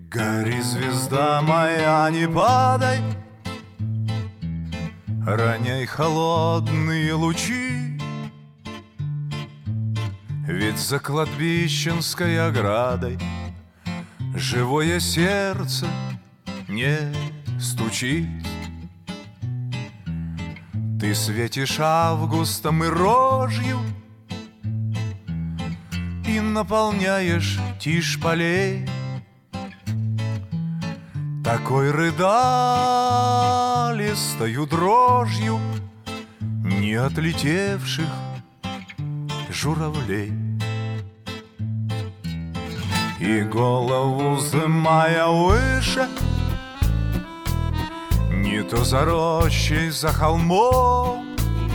Гори, звезда моя, не падай, роняй холодные лучи, ведь за кладбищенской оградой живое сердце не стучит. Ты светишь августом и рожью и наполняешь тишь полей такой рыдалистою дрожью не отлетевших журавлей. И голову вздымая выше, не то за рощей, за холмом,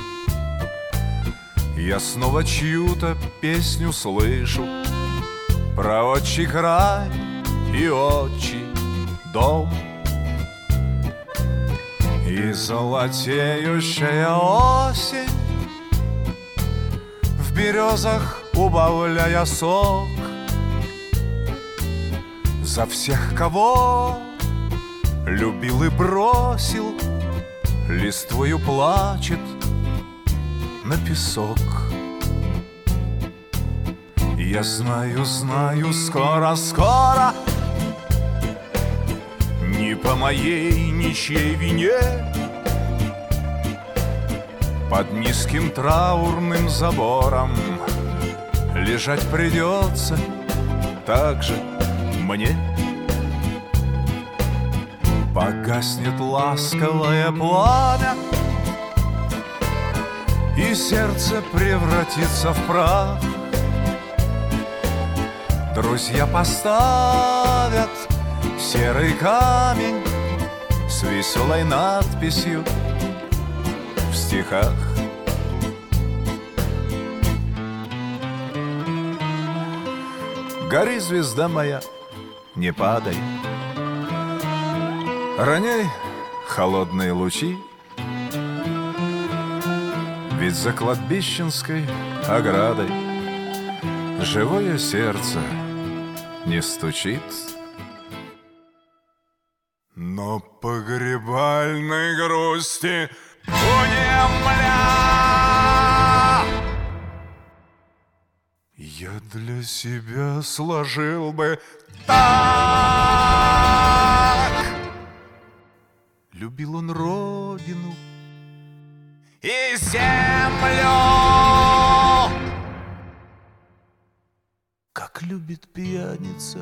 я снова чью-то песню слышу про отчий край и отчий дом. И золотеющая осень в березах, убавляя сок, за всех, кого любил и бросил, листвою плачет на песок. Я знаю, знаю, скоро-скоро, не по моей ничьей вине, под низким траурным забором лежать придется так же мне. Погаснет ласковое пламя, и сердце превратится в прах. Друзья поставят серый камень с веселой надписью в стихах. Гори, звезда моя, не падай, роняй холодные лучи, ведь за кладбищенской оградой живое сердце не стучит. Но погребальной грусти унемля я для себя сложил бы так. Любил он родину и землю, как любит пьяница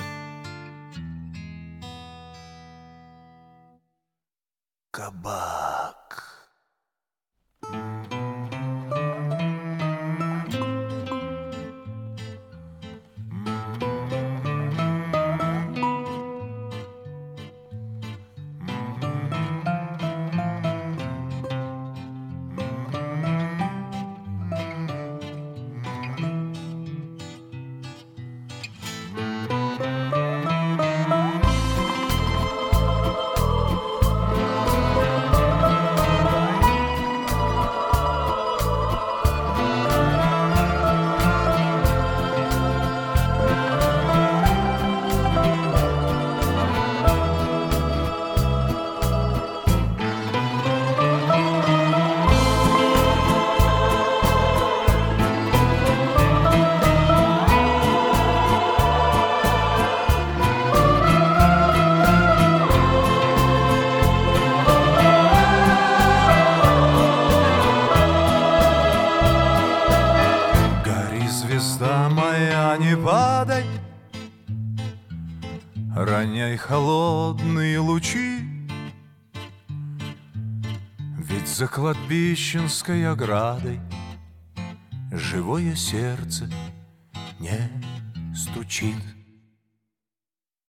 кабак. Звезда моя, не падай, роняй холодные лучи, ведь за кладбищенской оградой живое сердце не стучит.